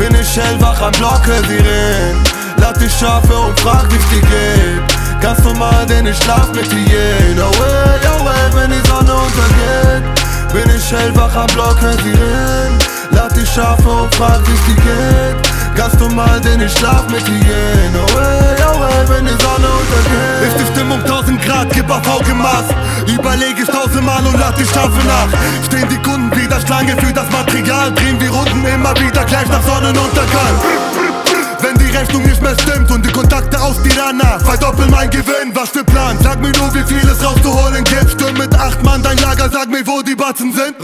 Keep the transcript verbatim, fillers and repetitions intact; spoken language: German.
Bin ich hellwach am Block, hör Sirenen. Lad die Schafe und frag, wie's dir geht. Ganz normal, denn ich schlaf mit Hyänen. Oh well, oh well, wenn die Sonne untergeht. Bin ich hellwach am Block, hör Sirenen. Lad die Schafe und frag, wie's dir geht. Ganz normal, denn ich schlaf mit Hyänen. Oh well, oh well, wenn die Sonne untergeht. Ist die Stimmung tausend Grad, gib auf Augenmaß. Überleg es tausendmal und lad die Schafe nach. Stehen die Kunden wieder Schlange für das Material. Drehen wir Runden immer wieder gleich nach Sonnenuntergang. Wenn die Rechnung nicht mehr stimmt und die Kontakte aus Tirana, verdoppel mein Gewinn, was für Plan? Sag mir nur, wie viel es rauszuholen gibt. Stimmt mit acht Mann dein Lager, sag mir, wo die Batzen sind.